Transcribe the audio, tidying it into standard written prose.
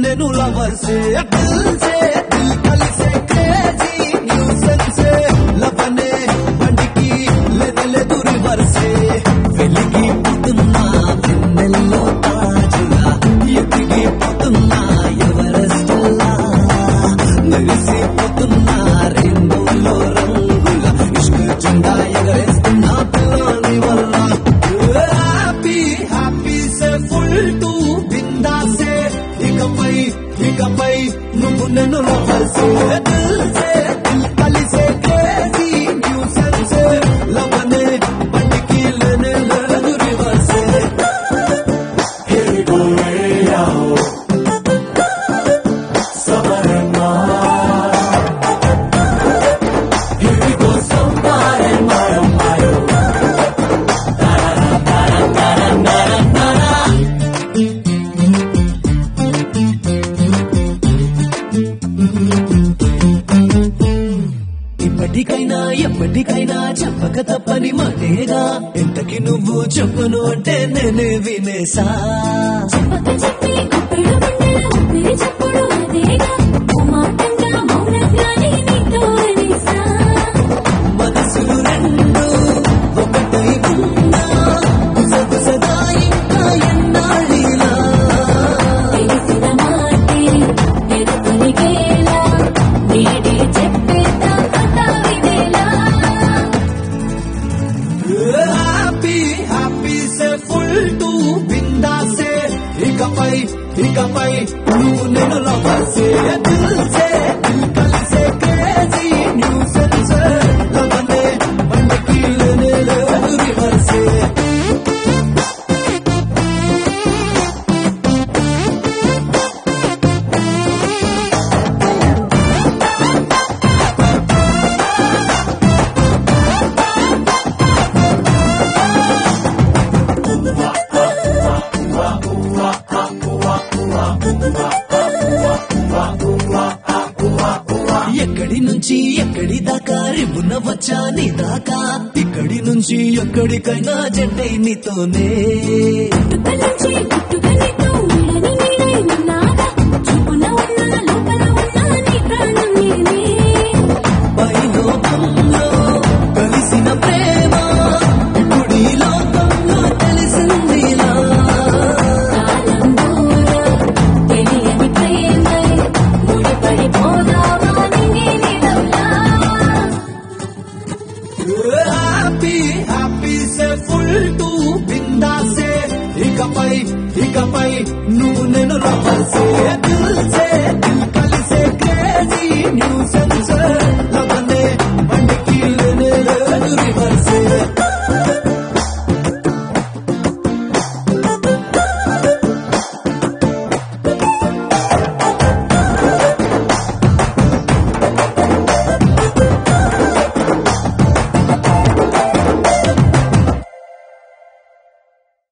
నేను లవర్సే దిల్ సే దిల్ కలిసే crazy nuisance లవనే బండికి లేదు రివర్సే వెలిగిపోతున్నా వెన్నెల్లో తాజుగా ఎదిగిపోతున్నా ఎవరెస్ట్లా మెరిసిపోతున్నా రెయిన్బోలో రంగులా ఇష్క్ జెండా ఎగరేస్తున్నా పిల్లాని వల్ల హ్యాపీ హ్యాపీ సే ఫుల్ టు బిందాసే ఇకపై నువ్వు నన్ను లవర్సే దిల్ సే దిల్ కలిసే క్రేజీ న్యూసెన్స్ లవనే బండికి లేదు రివర్సే Here we go, radio. Somebody Here we go, somebody mayo. ఇప్పటికైనా ఎప్పటికైనా చెప్పక తప్పని మాటేగా ఎంతకి నువ్వు చెప్పను అంటే నేనే వినేసా చెప్పక చెప్పి గుప్పెడు గుండెల ఊపిరి చప్పుడు అదేగా ఓ మాటంగా మౌనంగానే నీతో అనేసా మనసులు రెండు ఒకటై ఉన్నా గుసగుసగా ఇంకా ఎన్నాళ్ళిలా తెలిసిన మాటే ఎరుపునిగేలా నేడే చెప్పేదా కథ వినేలా హ్యాపీ హ్యాపీ సే ఫుల్ టు బిందాసే ఇకపై నువ్వు నేను లవర్సే దిల్ సే దిల్ కలిసే క్రేజీ న్యూసెన్స్ లవనే బండికి లేదు రివర్సే ఎక్కడి నుంచి ఎక్కడి దాకా రివ్వున వచ్చా నీ దాకా ఇక్కడి నుంచి ఎక్కడికైనా జెండై నీతోనే పుట్టుక నుంచి పుట్టుక నీతో నీడని నీడై ఉన్నాగా చూపున ఉన్న లోపల ఉన్న నీ ప్రాణం నేనే పైలోకంలో కలిసిన ప్రేమ ఇప్పుడు ఈ లోకంలో తెలిసిందిలా కాలం దూరం తెలియని ప్రేమై ముడిపడిపోదావా నింగినిదవులా హ్యాపీ హ్యాపీ సే ఫుల్ టు బిందాసే ఇకపై నువ్వు నేను లవర్సే దిల్ సే